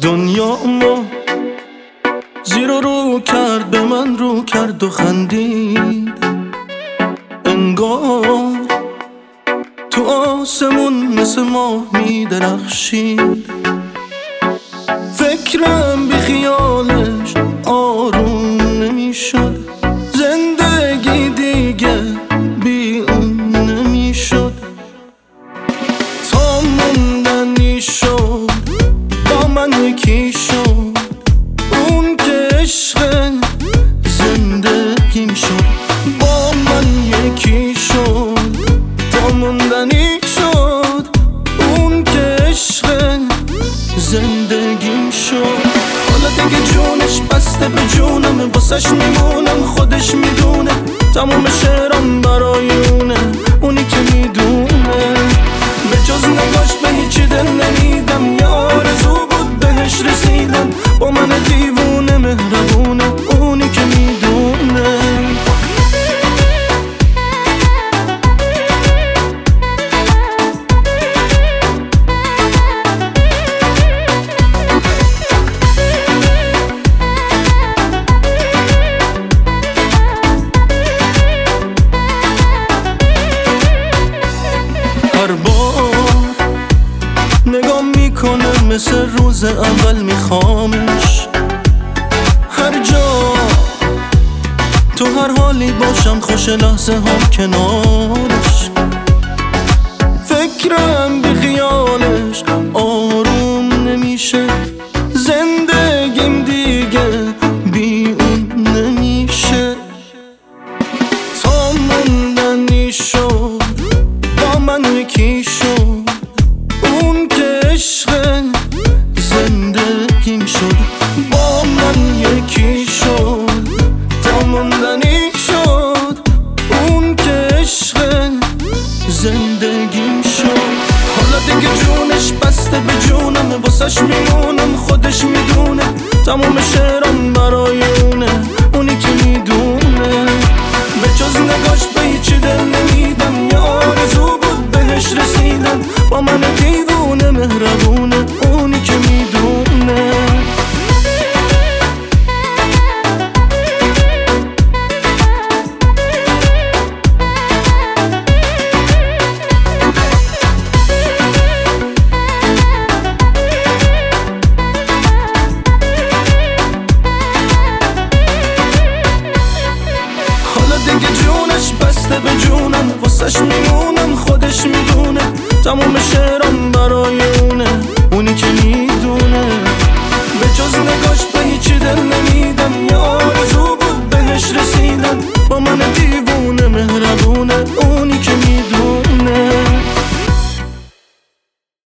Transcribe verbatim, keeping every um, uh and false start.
دنیا ما زیر و رو کرد، به من رو کرد و خندید. انگار تو آسمون مثل ماه می درخشید. فکرم بی خیالش آروم نمی شد، زندگی دیگه بی اون نمی شد. تا موندنی شد با من یکی شد، اون که عشق زندگیم شد. با من یکی شد تا موندنی شد، اون که عشق زندگیم شد. حالا دیگه جونش بسته به جونم، واسش میمونم خودش میدونه. تموم شعرام برای اونه، اونی که میدونه. به جز نگاش به هیچی دل نمیدم، یه آرزو بود بهش رسیدم. با من دیوونه مهربونه، اونی که میدونه. هر بار نگاه میکنه مثل روز اول میخوامش. هر جا تو هر حالی باشم، خوش لحظه ها کنارش. فکرم بی خیالش آروم نمیشه، زندگیم دیگه بی اون نمیشه. تا موندنی شد با من یکی شد، اون که عشق زندگیم شد. با من یکی شد تا موندنی شد، اون که عشق زندگیم شد. حالا دیگه جونش بسته به جونم، واسش میمونم خودش میدونه. تموم شعرام برای اونه، اونی که میدونه. به جز نگاش به هیچی دل نمیدم، یه آرزو بود بهش رسیدم. با من دیوونه مهربونه، اونی که میدونه. دیگه جونش بسته به جونم، واسش میمونم خودش میدونه. تموم شعرام برای اونه، اونی که میدونه. به جز نگاش به هیچی دل نمیدم، یه آرزو بود بهش رسید.